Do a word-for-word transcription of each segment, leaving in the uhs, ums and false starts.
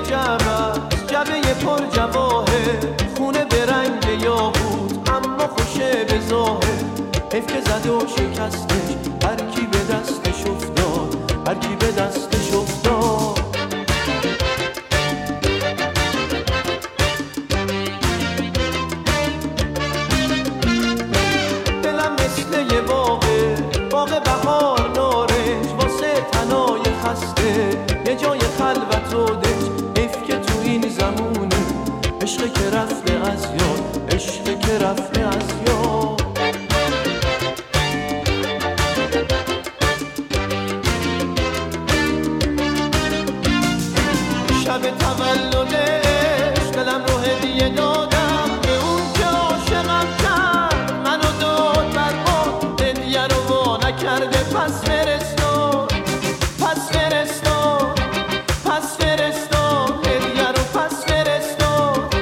جعبه جعبه پر جواهر، خونه به رنگ یاقوت اما خوشه به ظاهر. حیف که زد و شکستش هر کی به دستش افتاد، هر کی به دستش افتاد. دلم مثل یه باغه، باغ بهار نارنج، واسه تنای خسته یه جای خلوت و دنج. حیف که تو این زمونه عشق که رفته از یاد، عشق که رفته از یاد. شب تولدش دلم رو هدیه دادم به اون که عاشقم کرد، منو داد برباد، هدیه رو وا نکرده. پس فرستاد پس فرستاد پس فرستاد هدیه رو پس فرستاد.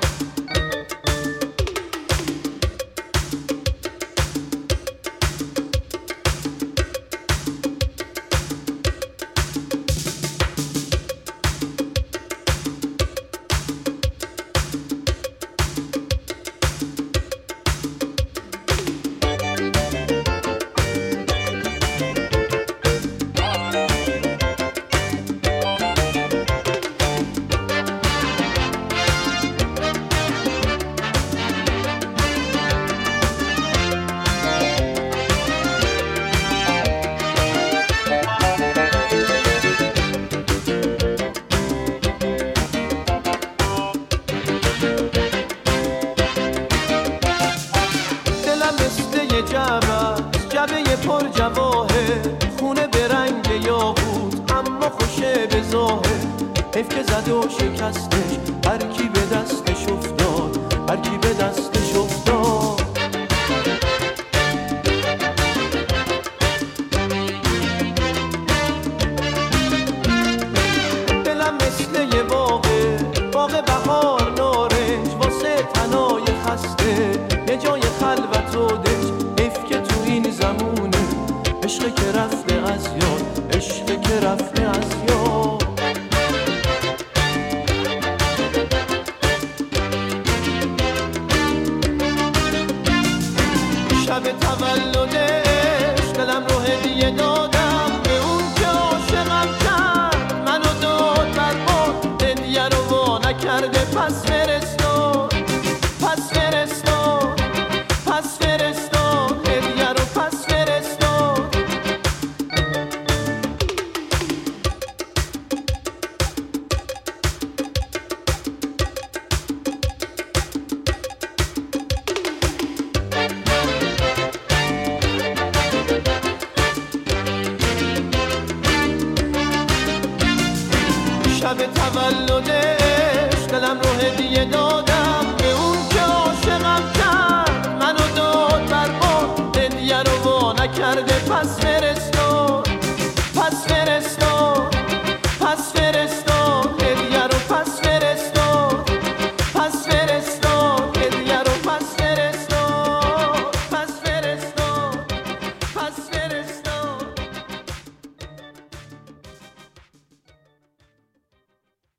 جعبه جعبه پر جواهر، خونه به رنگ یاقوت اما خوشه به ظاهر. حیف که زد و شکستش هر کی به دستش افتاد، هر کی به دستش افتاد. دلم مثل یه باغه، باغ بهار نارنج، واسه تنای خسته یه جای خلوت و دنج. این زمونه عشق که رفته از یاد، عشق که رفته از یاد. شب تولدش دلم رو هدیه دادم به اون که عاشقم کرد، منو داد برباد، هدیه رو وا نکرده. پس فرستاد پس فرستاد پس فرستاد هدیه رو پس فرستاد. شب تولدش دلم رو هدیه دادم به اون که عاشقم کرد، منو داد برباد، هدیه رو وا نکرده. پس فرستاد